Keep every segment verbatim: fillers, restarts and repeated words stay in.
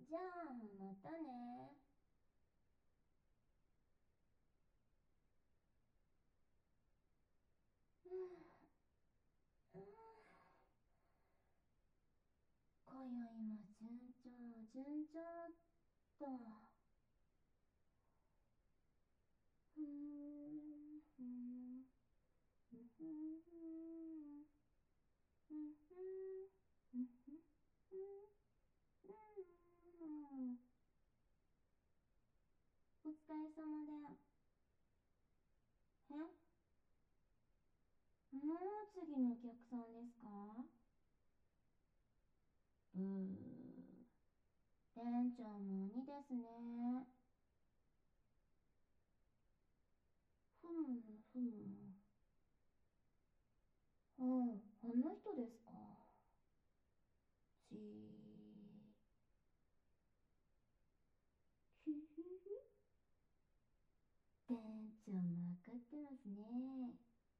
じゃあ、またね。うんうん今宵も順調、順調っと。うーん、うん、うん、うん、うん、うん、うん、うん。お疲れ様で。え、もう次のお客さんですか？うー、店長も鬼ですね。ふむふむ。ああ、あの人ですか。ちふふふ。店長も分かってますね。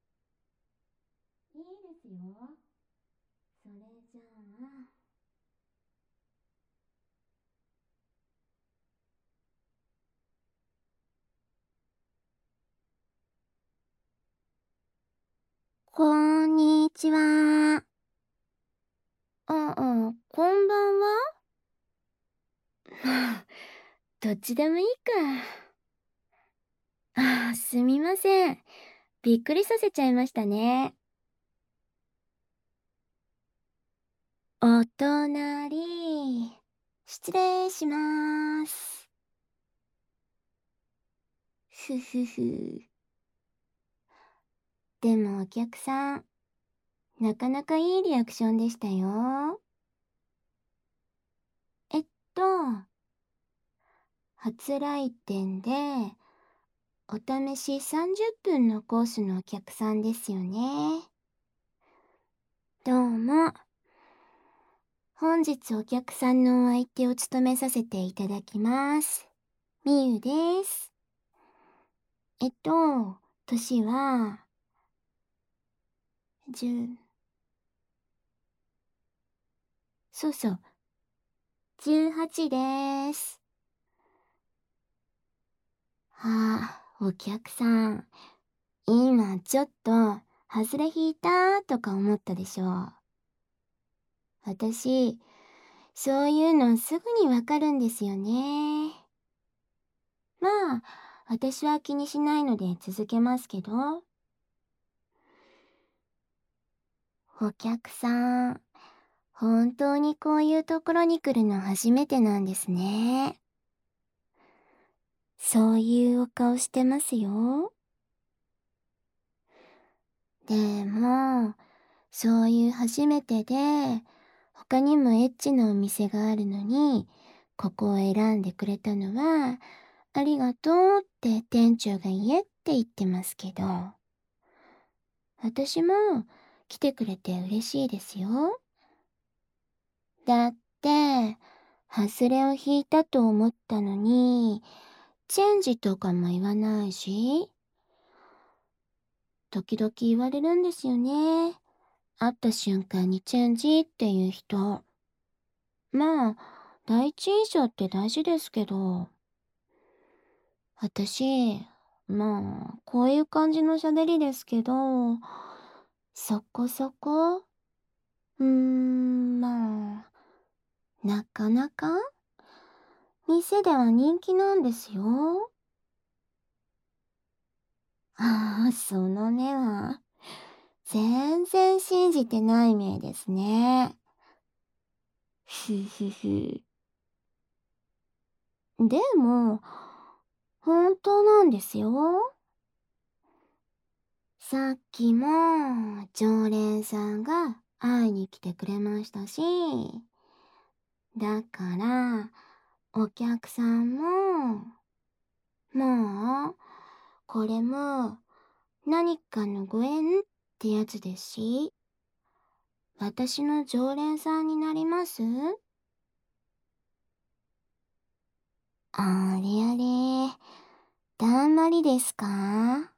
いいですよ。それじゃあ、こんにちは。ああ、こんばんは。どっちでもいいか。ああ、すみません。びっくりさせちゃいましたね。お隣、失礼します。ふふふ。でもお客さん、なかなかいいリアクションでしたよ。えっと、初来店で、お試しさんじゅっぷんのコースのお客さんですよね。どうも。本日お客さんのお相手を務めさせていただきます。みゆです。えっと、年は、じゅう、そうそう、じゅうはちです。ああ、お客さん、今ちょっと、外れ引いたとか思ったでしょう。私、そういうのすぐにわかるんですよね。まあ、私は気にしないので続けますけど、お客さん、本当にこういうところに来るの初めてなんですね。そういうお顔してますよ。でも、そういう初めてで、他にもエッチなお店があるのに、ここを選んでくれたのは、ありがとうって店長が言えって言ってますけど、私も来てくれて嬉しいですよ。だって、外れを引いたと思ったのに、チェンジとかも言わないし、時々言われるんですよね。会った瞬間にチェンジっていう人。まあ、第一印象って大事ですけど、私、まあ、こういう感じの喋りですけど、そこそこ、うーん、まあ、なかなか、店では人気なんですよ。ああ、その目は、全然信じてない目ですね。ふふふ。でも、本当なんですよ。さっきも、常連さんが会いに来てくれましたし、だから、お客さんも、もう、これも、何かのご縁ってやつですし、私の常連さんになります？あれあれ、だんまりですか？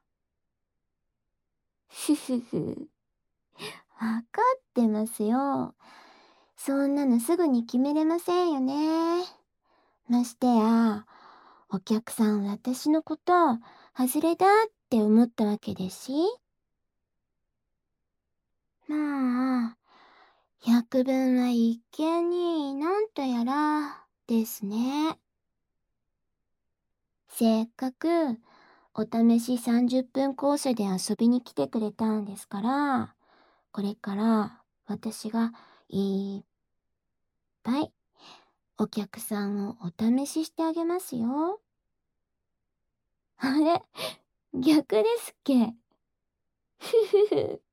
ふふふ。わかってますよ。そんなのすぐに決めれませんよね。 ましてや、お客さん私のこと、外れだって思ったわけですし。まあ、百聞は一見になんとやらですね。せっかくお試しさんじゅっぷんコースで遊びに来てくれたんですから、これから私がいっぱいお客さんをお試ししてあげますよ。あれ、逆ですっけ。ふふふ。